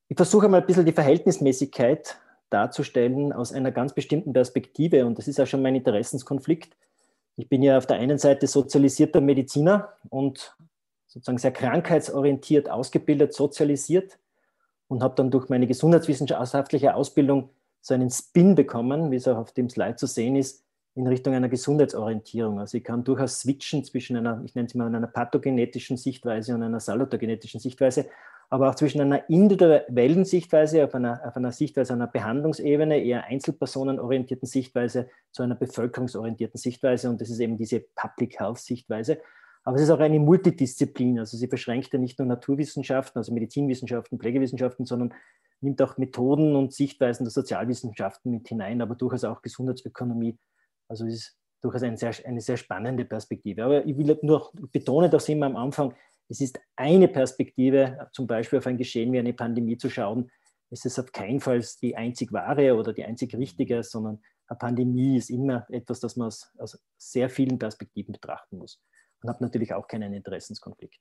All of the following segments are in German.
Ich versuche mal ein bisschen die Verhältnismäßigkeit darzustellen aus einer ganz bestimmten Perspektive und das ist auch schon mein Interessenskonflikt. Ich bin ja auf der einen Seite sozialisierter Mediziner und sozusagen sehr krankheitsorientiert ausgebildet, sozialisiert und habe dann durch meine gesundheitswissenschaftliche Ausbildung so einen Spin bekommen, wie es auch auf dem Slide zu sehen ist, in Richtung einer Gesundheitsorientierung. Also ich kann durchaus switchen zwischen einer, ich nenne es mal, einer pathogenetischen Sichtweise und einer salutogenetischen Sichtweise, aber auch zwischen einer individuellen Sichtweise, auf einer Sichtweise einer Behandlungsebene, eher einzelpersonenorientierten Sichtweise, zu einer bevölkerungsorientierten Sichtweise. Und das ist eben diese Public Health Sichtweise. Aber es ist auch eine Multidisziplin. Also sie beschränkt ja nicht nur Naturwissenschaften, also Medizinwissenschaften, Pflegewissenschaften, sondern nimmt auch Methoden und Sichtweisen der Sozialwissenschaften mit hinein, aber durchaus auch Gesundheitsökonomie. Also es ist durchaus eine sehr spannende Perspektive. Aber ich will nur betonen, das immer am Anfang, es ist eine Perspektive, zum Beispiel auf ein Geschehen wie eine Pandemie zu schauen. Es ist auf keinen Fall die einzig wahre oder die einzig richtige, sondern eine Pandemie ist immer etwas, das man aus sehr vielen Perspektiven betrachten muss. Und habe natürlich auch keinen Interessenskonflikt.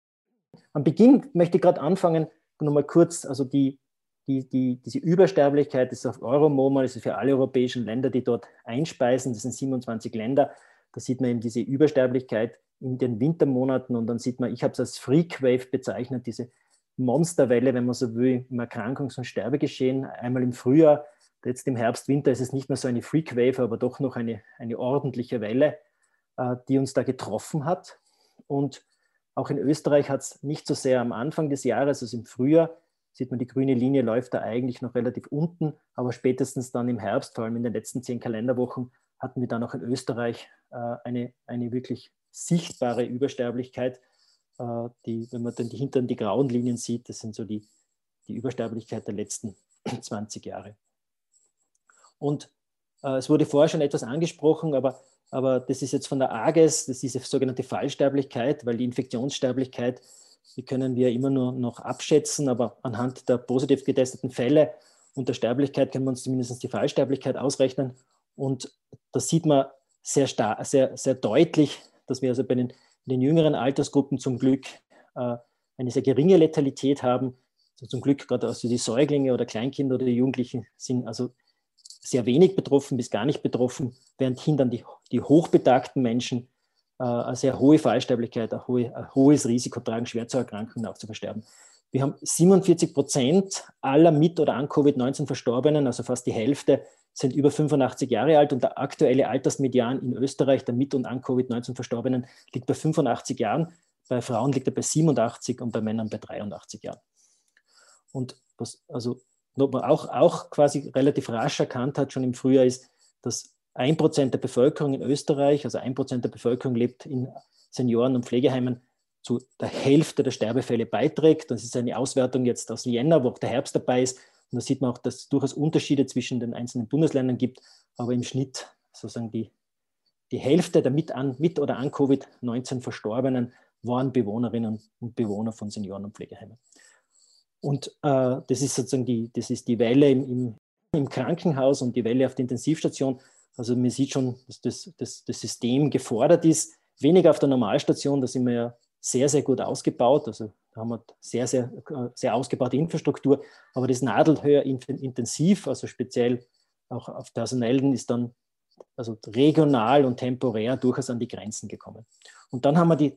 Am Beginn möchte ich gerade anfangen, nochmal kurz, also diese Übersterblichkeit ist auf Euromoma, das ist für alle europäischen Länder, die dort einspeisen, das sind 27 Länder, da sieht man eben diese Übersterblichkeit in den Wintermonaten und dann sieht man, ich habe es als Freak Wave bezeichnet, diese Monsterwelle, wenn man so will, im Erkrankungs- und Sterbegeschehen, einmal im Frühjahr, jetzt im Herbst, Winter ist es nicht mehr so eine Freak Wave, aber doch noch eine ordentliche Welle, die uns da getroffen hat. Und auch in Österreich hat es nicht so sehr am Anfang des Jahres, also im Frühjahr, sieht man, die grüne Linie läuft da eigentlich noch relativ unten, aber spätestens dann im Herbst, vor allem in den letzten 10 Kalenderwochen, hatten wir dann auch in Österreich eine wirklich sichtbare Übersterblichkeit, wenn man dann hinter die grauen Linien sieht, das sind so die Übersterblichkeit der letzten 20 Jahre. Und es wurde vorher schon etwas angesprochen, aber das ist jetzt von der AGES, das ist diese sogenannte Fallsterblichkeit, weil die Infektionssterblichkeit, die können wir immer nur noch abschätzen, aber anhand der positiv getesteten Fälle und der Sterblichkeit können wir uns zumindest die Fallsterblichkeit ausrechnen. Und da sieht man sehr deutlich, dass wir also bei den jüngeren Altersgruppen zum Glück eine sehr geringe Letalität haben. Also zum Glück gerade also die Säuglinge oder Kleinkinder oder die Jugendlichen sind also sehr wenig betroffen bis gar nicht betroffen, während hindern die hochbetagten Menschen eine sehr hohe Fallsterblichkeit, ein hohes Risiko tragen, schwer zu erkranken und auch zu versterben. Wir haben 47% aller mit oder an Covid-19 Verstorbenen, also fast die Hälfte, sind über 85 Jahre alt und der aktuelle Altersmedian in Österreich der mit und an Covid-19 Verstorbenen liegt bei 85 Jahren. Bei Frauen liegt er bei 87 und bei Männern bei 83 Jahren. Und was man auch quasi relativ rasch erkannt hat, schon im Frühjahr, ist, dass 1% der Bevölkerung in Österreich, also 1% der Bevölkerung lebt in Senioren- und Pflegeheimen, zu der Hälfte der Sterbefälle beiträgt. Das ist eine Auswertung jetzt aus Vienna, wo auch der Herbst dabei ist. Und da sieht man auch, dass es durchaus Unterschiede zwischen den einzelnen Bundesländern gibt, aber im Schnitt sozusagen die Hälfte der mit oder an Covid-19 Verstorbenen waren Bewohnerinnen und Bewohner von Senioren- und Pflegeheimen. Und das ist sozusagen die Welle im Krankenhaus und die Welle auf der Intensivstation. Also man sieht schon, dass das System gefordert ist. Weniger auf der Normalstation, da sind wir ja sehr, sehr gut ausgebaut. Also da haben wir sehr, sehr ausgebaute Infrastruktur. Aber das Nadelöhr intensiv, also speziell auch auf Personellen, ist dann also regional und temporär durchaus an die Grenzen gekommen. Und dann haben wir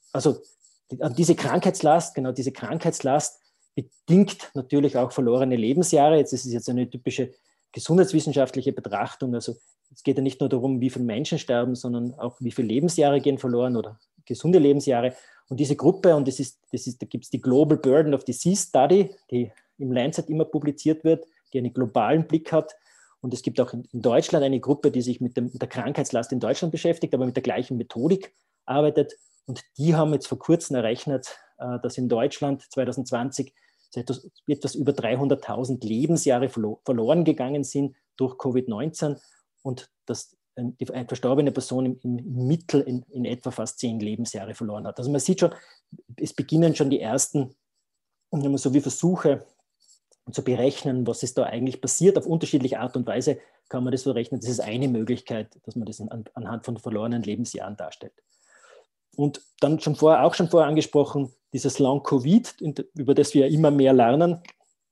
diese Krankheitslast, genau diese Krankheitslast bedingt natürlich auch verlorene Lebensjahre. Jetzt ist es jetzt eine typische gesundheitswissenschaftliche Betrachtung. Also es geht ja nicht nur darum, wie viele Menschen sterben, sondern auch, wie viele Lebensjahre gehen verloren oder gesunde Lebensjahre. Und diese Gruppe, und da gibt es die Global Burden of Disease Study, die im Lancet immer publiziert wird, die einen globalen Blick hat. Und es gibt auch in Deutschland eine Gruppe, die sich mit der Krankheitslast in Deutschland beschäftigt, aber mit der gleichen Methodik arbeitet. Und die haben jetzt vor kurzem errechnet, dass in Deutschland 2020 etwas über 300.000 Lebensjahre verloren gegangen sind durch Covid-19 und dass eine verstorbene Person im Mittel in etwa fast 10 Lebensjahre verloren hat. Also man sieht schon, es beginnen schon die ersten so wie Versuche zu berechnen, was ist da eigentlich passiert. Auf unterschiedliche Art und Weise kann man das berechnen. Das ist eine Möglichkeit, dass man das anhand von verlorenen Lebensjahren darstellt. Und dann schon vorher angesprochen, dieses Long-Covid, über das wir immer mehr lernen.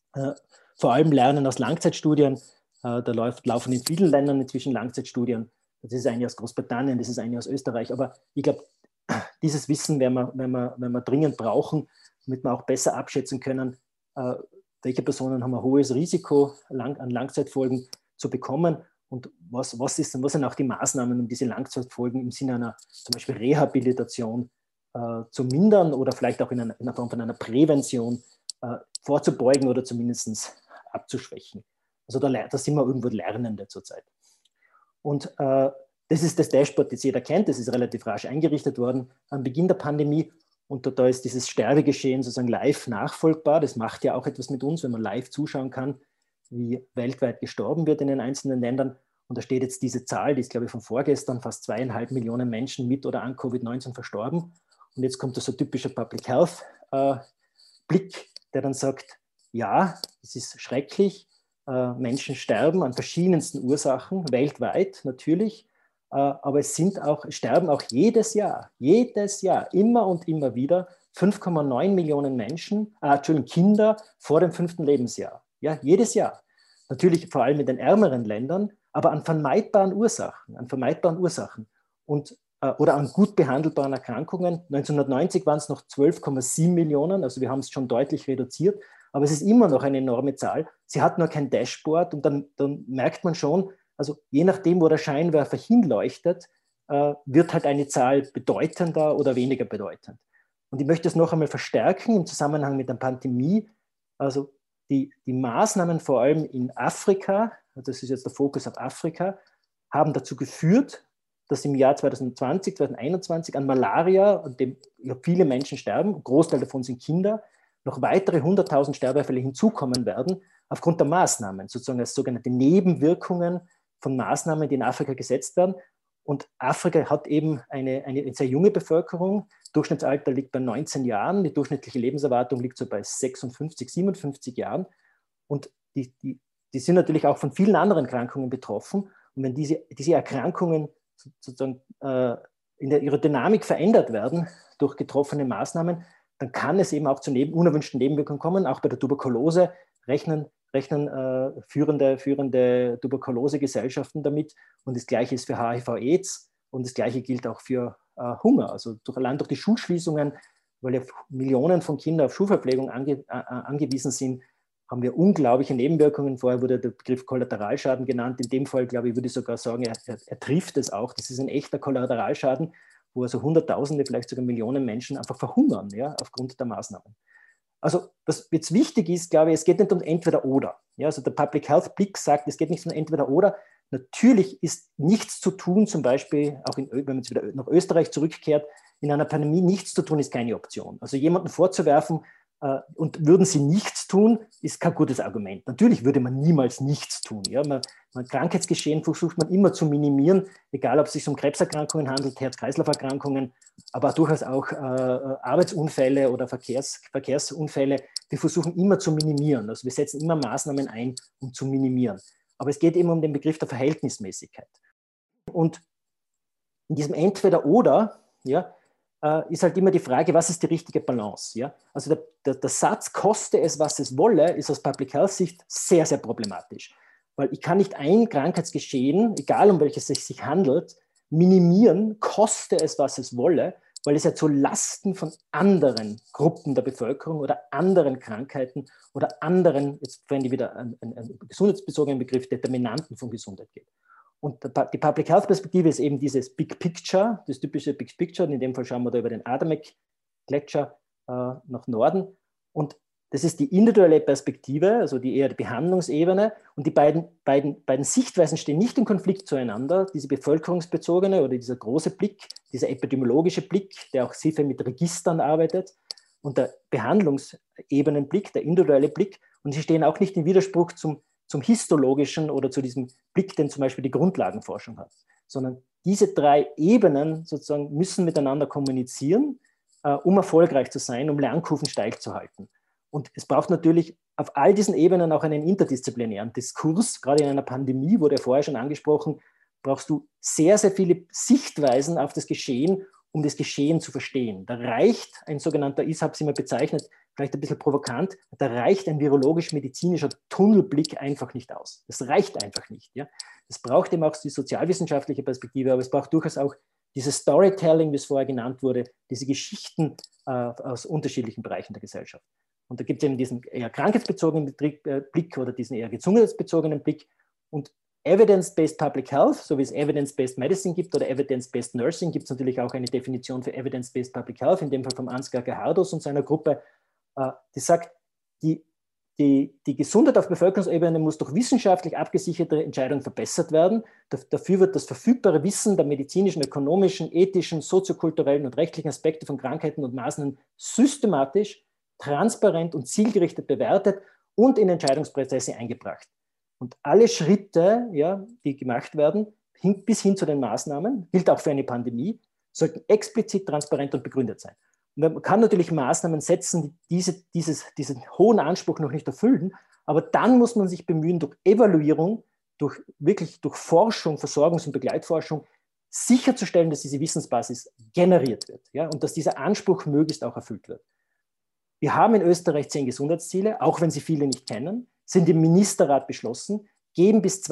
Vor allem Lernen aus Langzeitstudien. Da laufen in vielen Ländern inzwischen Langzeitstudien. Das ist eine aus Großbritannien, das ist eine aus Österreich. Aber ich glaube, dieses Wissen werden wir dringend brauchen, damit wir auch besser abschätzen können, welche Personen haben ein hohes Risiko an Langzeitfolgen zu bekommen und was sind auch die Maßnahmen, um diese Langzeitfolgen im Sinne einer zum Beispiel Rehabilitation zu mindern oder vielleicht auch in einer Form von einer Prävention vorzubeugen oder zumindest abzuschwächen. Also da sind wir irgendwo Lernende zurzeit. Und das ist das Dashboard, das jeder kennt, das ist relativ rasch eingerichtet worden am Beginn der Pandemie. Und da ist dieses Sterbegeschehen sozusagen live nachfolgbar. Das macht ja auch etwas mit uns, wenn man live zuschauen kann, wie weltweit gestorben wird in den einzelnen Ländern. Und da steht jetzt diese Zahl, die ist, glaube ich, von vorgestern, fast 2,5 Millionen Menschen mit oder an Covid-19 verstorben. Und jetzt kommt da so ein typischer Public Health Blick, der dann sagt, ja, es ist schrecklich, Menschen sterben an verschiedensten Ursachen, weltweit natürlich, aber es sterben auch jedes Jahr, immer und immer wieder 5,9 Millionen Menschen, Kinder vor dem 5. Lebensjahr. Ja, jedes Jahr. Natürlich vor allem in den ärmeren Ländern, aber an vermeidbaren Ursachen. Oder an gut behandelbaren Erkrankungen. 1990 waren es noch 12,7 Millionen, also wir haben es schon deutlich reduziert, aber es ist immer noch eine enorme Zahl. Sie hat nur kein Dashboard und dann merkt man schon, also je nachdem, wo der Scheinwerfer hinleuchtet, wird halt eine Zahl bedeutender oder weniger bedeutend. Und ich möchte es noch einmal verstärken im Zusammenhang mit der Pandemie. Also die Maßnahmen vor allem in Afrika, das ist jetzt der Fokus auf Afrika, haben dazu geführt, dass im Jahr 2020, 2021 an Malaria, an dem viele Menschen sterben, ein Großteil davon sind Kinder, noch weitere 100.000 Sterbefälle hinzukommen werden, aufgrund der Maßnahmen, sozusagen als sogenannte Nebenwirkungen von Maßnahmen, die in Afrika gesetzt werden. Und Afrika hat eben eine sehr junge Bevölkerung. Durchschnittsalter liegt bei 19 Jahren. Die durchschnittliche Lebenserwartung liegt so bei 56, 57 Jahren. Und die sind natürlich auch von vielen anderen Erkrankungen betroffen. Und wenn diese Erkrankungen sozusagen ihrer Dynamik verändert werden durch getroffene Maßnahmen, dann kann es eben auch zu unerwünschten Nebenwirkungen kommen. Auch bei der Tuberkulose rechnen führende Tuberkulosegesellschaften damit. Und das Gleiche ist für HIV-Aids und das Gleiche gilt auch für Hunger. Also allein durch die Schulschließungen, weil ja Millionen von Kindern auf Schulverpflegung angewiesen sind, haben wir unglaubliche Nebenwirkungen. Vorher wurde der Begriff Kollateralschaden genannt. In dem Fall, glaube ich, würde ich sogar sagen, er trifft es auch. Das ist ein echter Kollateralschaden, wo also Hunderttausende, vielleicht sogar Millionen Menschen einfach verhungern, ja, aufgrund der Maßnahmen. Also, was jetzt wichtig ist, glaube ich, es geht nicht um entweder oder. Ja, also der Public Health Blick sagt, es geht nicht um entweder oder. Natürlich ist nichts zu tun, zum Beispiel, auch wenn man jetzt wieder nach Österreich zurückkehrt, in einer Pandemie nichts zu tun ist keine Option. Also jemanden vorzuwerfen, und würden sie nichts tun, ist kein gutes Argument. Natürlich würde man niemals nichts tun. Ja? Krankheitsgeschehen versucht man immer zu minimieren, egal ob es sich um Krebserkrankungen handelt, Herz-Kreislauf-Erkrankungen, aber durchaus auch Arbeitsunfälle oder Verkehrsunfälle. Wir versuchen immer zu minimieren. Also wir setzen immer Maßnahmen ein, um zu minimieren. Aber es geht eben um den Begriff der Verhältnismäßigkeit. Und in diesem Entweder-Oder, ja, ist halt immer die Frage, was ist die richtige Balance? Ja? Also der Satz, koste es, was es wolle, ist aus Public Health Sicht sehr, sehr problematisch. Weil ich kann nicht ein Krankheitsgeschehen, egal um welches es sich handelt, minimieren, koste es, was es wolle, weil es ja zu Lasten von anderen Gruppen der Bevölkerung oder anderen Krankheiten oder anderen, jetzt verwende ich wieder einen gesundheitsbezogenen Begriff, Determinanten von Gesundheit geht. Und die Public Health Perspektive ist eben dieses Big Picture, das typische Big Picture. Und in dem Fall schauen wir da über den Adamek-Gletscher nach Norden. Und das ist die individuelle Perspektive, also eher die Behandlungsebene. Und die beiden Sichtweisen stehen nicht in Konflikt zueinander. Diese bevölkerungsbezogene oder dieser große Blick, dieser epidemiologische Blick, der auch sehr viel mit Registern arbeitet, und der Behandlungsebenenblick, der individuelle Blick. Und sie stehen auch nicht in Widerspruch zum histologischen oder zu diesem Blick, den zum Beispiel die Grundlagenforschung hat, sondern diese drei Ebenen sozusagen müssen miteinander kommunizieren, um erfolgreich zu sein, um Lernkurven steil zu halten. Und es braucht natürlich auf all diesen Ebenen auch einen interdisziplinären Diskurs. Gerade in einer Pandemie, wurde ja vorher schon angesprochen, brauchst du sehr, sehr viele Sichtweisen auf das Geschehen, um das Geschehen zu verstehen. Da reicht ein sogenannter, ich habe es immer bezeichnet, vielleicht ein bisschen provokant, da reicht ein virologisch-medizinischer Tunnelblick einfach nicht aus. Das reicht einfach nicht. Ja? Es braucht eben auch die sozialwissenschaftliche Perspektive, aber es braucht durchaus auch dieses Storytelling, wie es vorher genannt wurde, diese Geschichten aus unterschiedlichen Bereichen der Gesellschaft. Und da gibt es eben diesen eher krankheitsbezogenen Blick oder diesen eher gesundheitsbezogenen Blick. Und Evidence-Based Public Health, so wie es Evidence-Based Medicine gibt oder Evidence-Based Nursing, gibt es natürlich auch eine Definition für Evidence-Based Public Health, in dem Fall von Ansgar Gerhardus und seiner Gruppe, die sagt, die Gesundheit auf Bevölkerungsebene muss durch wissenschaftlich abgesicherte Entscheidungen verbessert werden. Dafür wird das verfügbare Wissen der medizinischen, ökonomischen, ethischen, soziokulturellen und rechtlichen Aspekte von Krankheiten und Maßnahmen systematisch, transparent und zielgerichtet bewertet und in Entscheidungsprozesse eingebracht. Und alle Schritte, ja, die gemacht werden, bis hin zu den Maßnahmen, gilt auch für eine Pandemie, sollten explizit, transparent und begründet sein. Und man kann natürlich Maßnahmen setzen, die diesen hohen Anspruch noch nicht erfüllen, aber dann muss man sich bemühen, durch Evaluierung, durch Forschung, Versorgungs- und Begleitforschung sicherzustellen, dass diese Wissensbasis generiert wird, ja, und dass dieser Anspruch möglichst auch erfüllt wird. Wir haben in Österreich 10 Gesundheitsziele, auch wenn Sie viele nicht kennen, sind im Ministerrat beschlossen, geben bis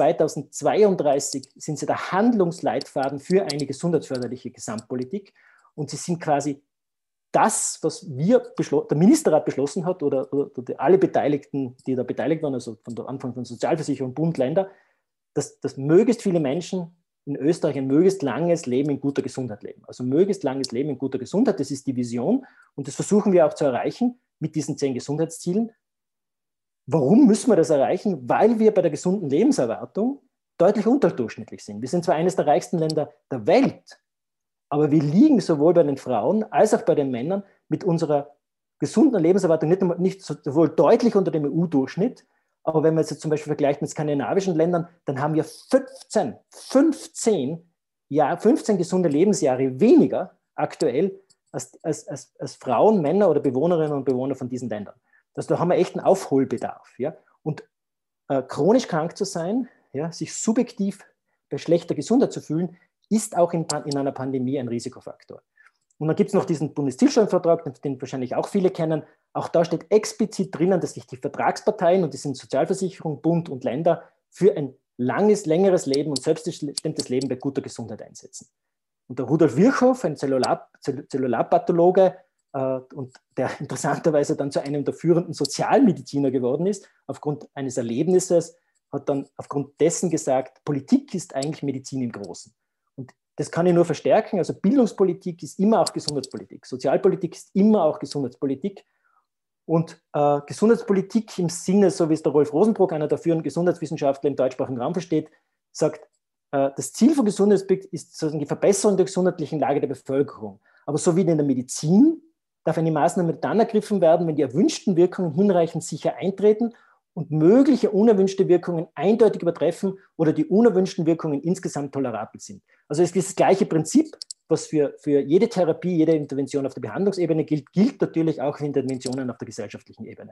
2032, sind sie der Handlungsleitfaden für eine gesundheitsförderliche Gesamtpolitik und sie sind quasi das, was der Ministerrat beschlossen hat oder alle Beteiligten, die da beteiligt waren, also von der Anfang von Sozialversicherung, Bund, Länder, dass möglichst viele Menschen in Österreich ein möglichst langes Leben in guter Gesundheit leben. Also möglichst langes Leben in guter Gesundheit, das ist die Vision und das versuchen wir auch zu erreichen mit diesen 10 Gesundheitszielen. Warum müssen wir das erreichen? Weil wir bei der gesunden Lebenserwartung deutlich unterdurchschnittlich sind. Wir sind zwar eines der reichsten Länder der Welt, aber wir liegen sowohl bei den Frauen als auch bei den Männern mit unserer gesunden Lebenserwartung nicht sowohl deutlich unter dem EU-Durchschnitt, aber wenn man jetzt zum Beispiel vergleicht mit skandinavischen Ländern, dann haben wir 15 gesunde Lebensjahre weniger aktuell als Frauen, Männer oder Bewohnerinnen und Bewohner von diesen Ländern. Da haben wir echt einen Aufholbedarf. Ja? Und chronisch krank zu sein, ja, sich subjektiv bei schlechter Gesundheit zu fühlen, ist auch in einer Pandemie ein Risikofaktor. Und dann gibt es noch diesen Bundeszielstellenvertrag, den wahrscheinlich auch viele kennen. Auch da steht explizit drinnen, dass sich die Vertragsparteien, und das sind Sozialversicherung, Bund und Länder, für ein längeres Leben und selbstbestimmtes Leben bei guter Gesundheit einsetzen. Und der Rudolf Virchow, ein Zellularpathologe, und der interessanterweise dann zu einem der führenden Sozialmediziner geworden ist, aufgrund eines Erlebnisses, hat dann aufgrund dessen gesagt, Politik ist eigentlich Medizin im Großen. Und das kann ich nur verstärken. Also Bildungspolitik ist immer auch Gesundheitspolitik. Sozialpolitik ist immer auch Gesundheitspolitik. Und Gesundheitspolitik im Sinne, so wie es der Rolf Rosenbrock, einer der führenden Gesundheitswissenschaftler im deutschsprachigen Raum, versteht, sagt, das Ziel von Gesundheitspolitik ist sozusagen die Verbesserung der gesundheitlichen Lage der Bevölkerung. Aber so wie in der Medizin darf eine Maßnahme dann ergriffen werden, wenn die erwünschten Wirkungen hinreichend sicher eintreten und mögliche unerwünschte Wirkungen eindeutig übertreffen oder die unerwünschten Wirkungen insgesamt tolerabel sind. Also ist das gleiche Prinzip, was für jede Therapie, jede Intervention auf der Behandlungsebene gilt natürlich auch für Interventionen auf der gesellschaftlichen Ebene.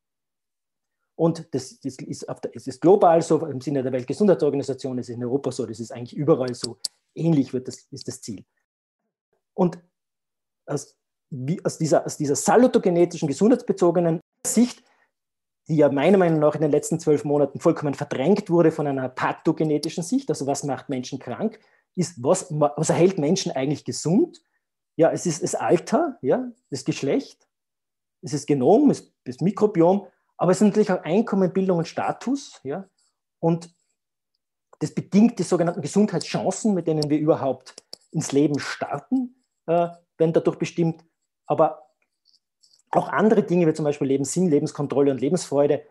Und das ist global so, im Sinne der Weltgesundheitsorganisation, es ist in Europa so, das ist eigentlich überall so, ähnlich ist das Ziel. Und aus dieser salutogenetischen, gesundheitsbezogenen Sicht, die ja meiner Meinung nach in den letzten 12 Monaten vollkommen verdrängt wurde von einer pathogenetischen Sicht, also was macht Menschen krank, ist, was erhält Menschen eigentlich gesund? Ja, es ist das Alter, ja, das Geschlecht, es ist Genom, es ist das Mikrobiom, aber es ist natürlich auch Einkommen, Bildung und Status, ja, und das bedingt die sogenannten Gesundheitschancen, mit denen wir überhaupt ins Leben starten, werden dadurch bestimmt. Aber auch andere Dinge, wie zum Beispiel Lebenssinn, Lebenskontrolle und Lebensfreude,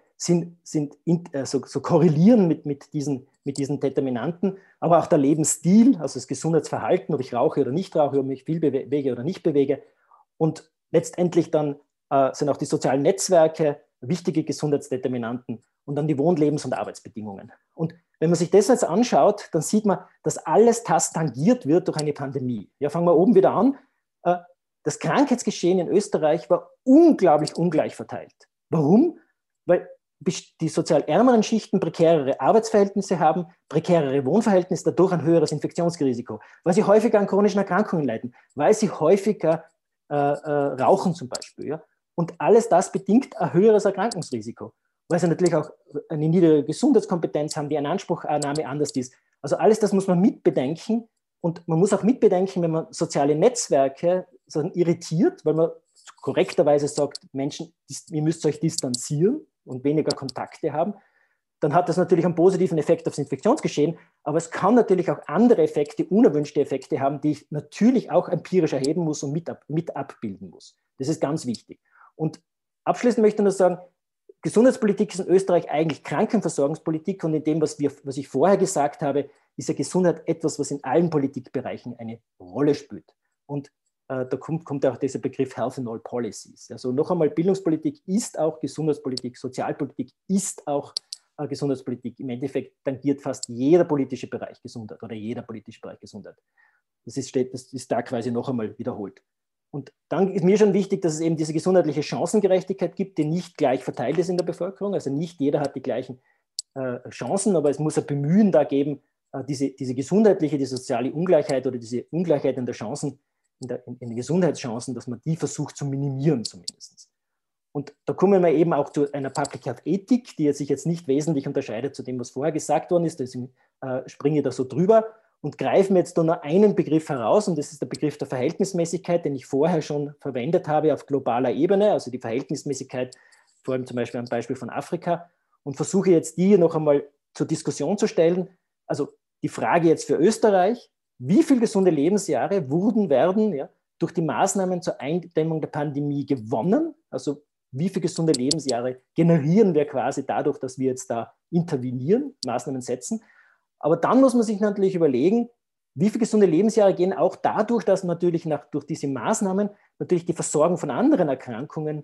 korrelieren mit diesen Determinanten. Aber auch der Lebensstil, also das Gesundheitsverhalten, ob ich rauche oder nicht rauche, ob ich mich viel bewege oder nicht bewege. Und letztendlich dann sind auch die sozialen Netzwerke wichtige Gesundheitsdeterminanten und dann die Wohnlebens- und Arbeitsbedingungen. Und wenn man sich das jetzt anschaut, dann sieht man, dass alles das tangiert wird durch eine Pandemie. Ja, fangen wir oben wieder an. Das Krankheitsgeschehen in Österreich war unglaublich ungleich verteilt. Warum? Weil die sozial ärmeren Schichten prekärere Arbeitsverhältnisse haben, prekärere Wohnverhältnisse, dadurch ein höheres Infektionsrisiko, weil sie häufiger an chronischen Erkrankungen leiden, weil sie häufiger rauchen zum Beispiel. Ja? Und alles das bedingt ein höheres Erkrankungsrisiko, weil sie natürlich auch eine niedrige Gesundheitskompetenz haben, die eine Anspruchnahme anders ist. Also alles das muss man mitbedenken. Und man muss auch mitbedenken, wenn man soziale Netzwerke irritiert, weil man korrekterweise sagt, Menschen, ihr müsst euch distanzieren und weniger Kontakte haben, dann hat das natürlich einen positiven Effekt aufs Infektionsgeschehen, aber es kann natürlich auch andere Effekte, unerwünschte Effekte haben, die ich natürlich auch empirisch erheben muss und mit abbilden muss. Das ist ganz wichtig. Und abschließend möchte ich nur sagen, Gesundheitspolitik ist in Österreich eigentlich Krankenversorgungspolitik, und in dem, was ich vorher gesagt habe, ist ja Gesundheit etwas, was in allen Politikbereichen eine Rolle spielt. Und da kommt auch dieser Begriff Health in all Policies. Also noch einmal, Bildungspolitik ist auch Gesundheitspolitik, Sozialpolitik ist auch Gesundheitspolitik. Im Endeffekt tangiert fast jeder politische Bereich Gesundheit oder jeder politische Bereich Gesundheit. Das ist da quasi noch einmal wiederholt. Und dann ist mir schon wichtig, dass es eben diese gesundheitliche Chancengerechtigkeit gibt, die nicht gleich verteilt ist in der Bevölkerung. Also nicht jeder hat die gleichen Chancen, aber es muss ein Bemühen da geben, diese gesundheitliche, die soziale Ungleichheit oder diese Ungleichheit in der Chancen, in den Gesundheitschancen, dass man die versucht zu minimieren zumindest. Und da kommen wir eben auch zu einer Public Health Ethik, die sich jetzt nicht wesentlich unterscheidet zu dem, was vorher gesagt worden ist. Deswegen springe ich da so drüber und greife mir jetzt da nur einen Begriff heraus, und das ist der Begriff der Verhältnismäßigkeit, den ich vorher schon verwendet habe auf globaler Ebene, also die Verhältnismäßigkeit, vor allem zum Beispiel am Beispiel von Afrika, und versuche jetzt die noch einmal zur Diskussion zu stellen. Also die Frage jetzt für Österreich: Wie viele gesunde Lebensjahre werden durch die Maßnahmen zur Eindämmung der Pandemie gewonnen? Also wie viele gesunde Lebensjahre generieren wir quasi dadurch, dass wir jetzt da intervenieren, Maßnahmen setzen? Aber dann muss man sich natürlich überlegen, wie viele gesunde Lebensjahre gehen auch dadurch, dass natürlich durch diese Maßnahmen natürlich die Versorgung von anderen Erkrankungen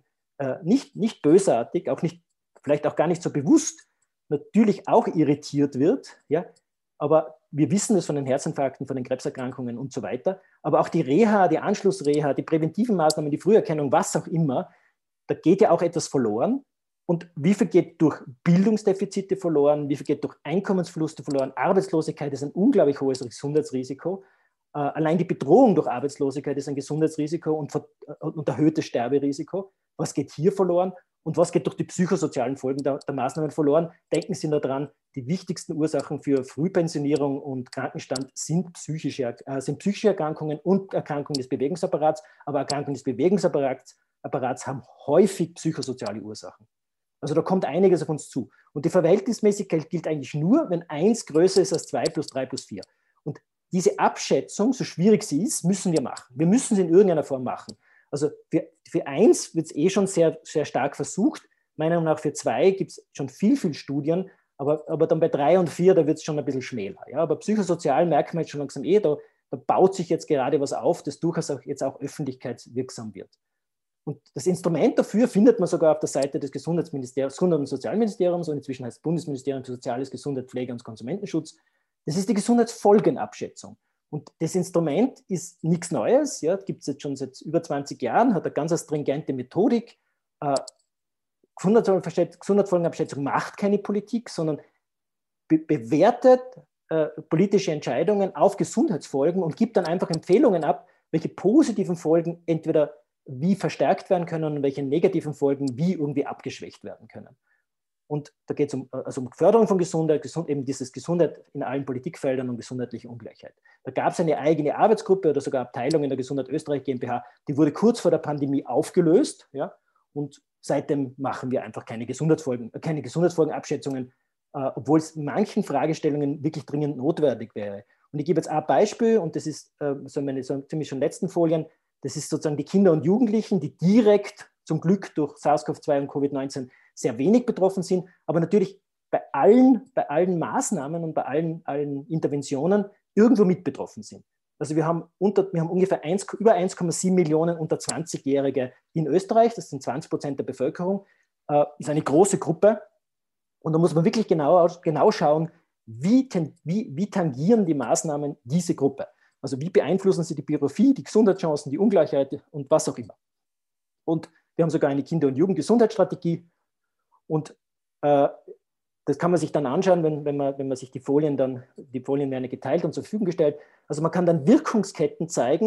nicht bösartig, vielleicht auch gar nicht so bewusst, natürlich auch irritiert wird. Ja? Aber wir wissen es von den Herzinfarkten, von den Krebserkrankungen und so weiter. Aber auch die Reha, die Anschlussreha, die präventiven Maßnahmen, die Früherkennung, was auch immer, da geht ja auch etwas verloren. Und wie viel geht durch Bildungsdefizite verloren, wie viel geht durch Einkommensverluste verloren? Arbeitslosigkeit ist ein unglaublich hohes Gesundheitsrisiko. Allein die Bedrohung durch Arbeitslosigkeit ist ein Gesundheitsrisiko und erhöhtes Sterberisiko. Was geht hier verloren? Und was geht durch die psychosozialen Folgen der Maßnahmen verloren? Denken Sie nur daran, die wichtigsten Ursachen für Frühpensionierung und Krankenstand sind psychische Erkrankungen und Erkrankungen des Bewegungsapparats. Aber Erkrankungen des Bewegungsapparats haben häufig psychosoziale Ursachen. Also da kommt einiges auf uns zu. Und die Verhältnismäßigkeit gilt eigentlich nur, wenn 1 größer ist als 2 plus 3 plus 4. Und diese Abschätzung, so schwierig sie ist, müssen wir machen. Wir müssen sie in irgendeiner Form machen. Also für 1 wird es schon sehr, sehr stark versucht. Meiner Meinung nach für 2 gibt es schon viel Studien, aber dann bei 3 und 4, da wird es schon ein bisschen schmäler. Ja? Aber psychosozial merkt man jetzt schon langsam da baut sich jetzt gerade was auf, das durchaus jetzt auch öffentlichkeitswirksam wird. Und das Instrument dafür findet man sogar auf der Seite des Gesundheits- und Sozialministeriums, und inzwischen heißt es Bundesministerium für Soziales, Gesundheit, Pflege und Konsumentenschutz. Das ist die Gesundheitsfolgenabschätzung. Und das Instrument ist nichts Neues, ja, gibt es jetzt schon seit über 20 Jahren, hat eine ganz stringente Methodik. Gesundheitsfolgenabschätzung macht keine Politik, sondern bewertet politische Entscheidungen auf Gesundheitsfolgen und gibt dann einfach Empfehlungen ab, welche positiven Folgen entweder wie verstärkt werden können und welche negativen Folgen wie irgendwie abgeschwächt werden können. Und da geht es um Förderung von Gesundheit, eben dieses Gesundheit in allen Politikfeldern und gesundheitliche Ungleichheit. Da gab es eine eigene Arbeitsgruppe oder sogar Abteilung in der Gesundheit Österreich GmbH, die wurde kurz vor der Pandemie aufgelöst, ja, und seitdem machen wir einfach keine Gesundheitsfolgenabschätzungen, obwohl es in manchen Fragestellungen wirklich dringend notwendig wäre. Und ich gebe jetzt ein Beispiel, und das ist meine ziemlich schon letzten Folien. Das ist sozusagen die Kinder und Jugendlichen, die direkt zum Glück durch SARS-CoV-2 und Covid-19 sehr wenig betroffen sind, aber natürlich bei allen Maßnahmen und bei allen Interventionen irgendwo mit betroffen sind. Also wir haben ungefähr über 1,7 Millionen unter 20-Jährige in Österreich, das sind 20% der Bevölkerung, ist eine große Gruppe. Und da muss man wirklich genau schauen, wie tangieren die Maßnahmen diese Gruppe. Also wie beeinflussen sie die Biografie, die Gesundheitschancen, die Ungleichheit und was auch immer. Und wir haben sogar eine Kinder- und Jugendgesundheitsstrategie. Und das kann man sich dann anschauen, wenn man sich die Folien werden geteilt und zur Verfügung gestellt. Also man kann dann Wirkungsketten zeigen,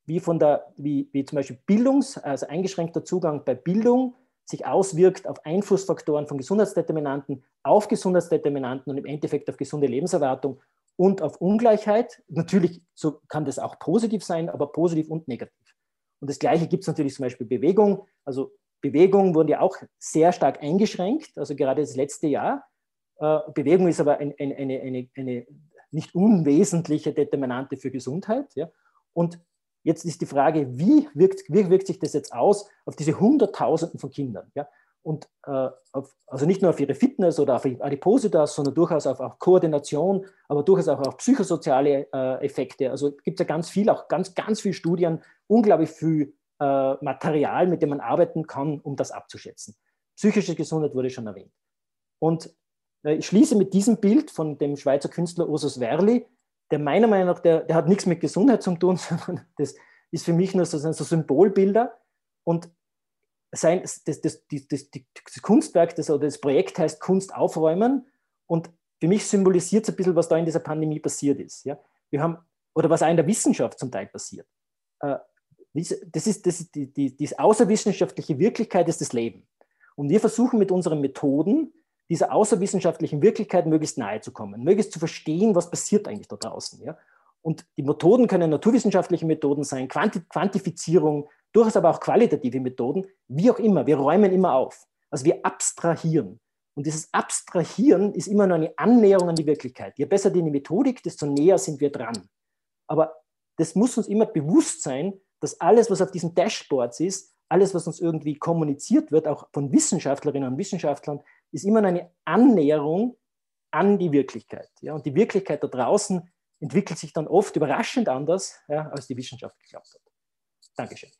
wie zum Beispiel also eingeschränkter Zugang bei Bildung sich auswirkt auf Einflussfaktoren von Gesundheitsdeterminanten auf Gesundheitsdeterminanten und im Endeffekt auf gesunde Lebenserwartung und auf Ungleichheit. Natürlich so kann das auch positiv sein, aber positiv und negativ. Und das Gleiche gibt es natürlich zum Beispiel Bewegung. Also Bewegung wurde ja auch sehr stark eingeschränkt, also gerade das letzte Jahr. Bewegung ist aber eine nicht unwesentliche Determinante für Gesundheit. Ja? Und jetzt ist die Frage, wie wirkt sich das jetzt aus auf diese Hunderttausenden von Kindern? Ja? Und also nicht nur auf ihre Fitness oder auf Adipositas, sondern durchaus auf Koordination, aber durchaus auch auf psychosoziale Effekte. Also gibt es ja ganz viel, auch ganz viele Studien, unglaublich viel Material, mit dem man arbeiten kann, um das abzuschätzen. Psychische Gesundheit wurde schon erwähnt. Und ich schließe mit diesem Bild von dem Schweizer Künstler Ursus Werli, der meiner Meinung nach, der hat nichts mit Gesundheit zu tun, sondern das ist für mich nur so Symbolbilder. Und das Kunstwerk, oder das Projekt heißt Kunst aufräumen. Und für mich symbolisiert es ein bisschen, was da in dieser Pandemie passiert ist. Ja? Wir haben, oder was auch in der Wissenschaft zum Teil passiert. Die außerwissenschaftliche Wirklichkeit ist das Leben. Und wir versuchen mit unseren Methoden, dieser außerwissenschaftlichen Wirklichkeit möglichst nahe zu kommen, möglichst zu verstehen, was passiert eigentlich da draußen. Ja? Und die Methoden können naturwissenschaftliche Methoden sein, Quantifizierung, durchaus aber auch qualitative Methoden, wie auch immer. Wir räumen immer auf. Also wir abstrahieren. Und dieses Abstrahieren ist immer nur eine Annäherung an die Wirklichkeit. Je besser die Methodik, desto näher sind wir dran. Aber das muss uns immer bewusst sein, dass alles, was auf diesen Dashboards ist, alles, was uns irgendwie kommuniziert wird, auch von Wissenschaftlerinnen und Wissenschaftlern, ist immer eine Annäherung an die Wirklichkeit. Ja? Und die Wirklichkeit da draußen entwickelt sich dann oft überraschend anders, ja, als die Wissenschaft geglaubt hat. Dankeschön.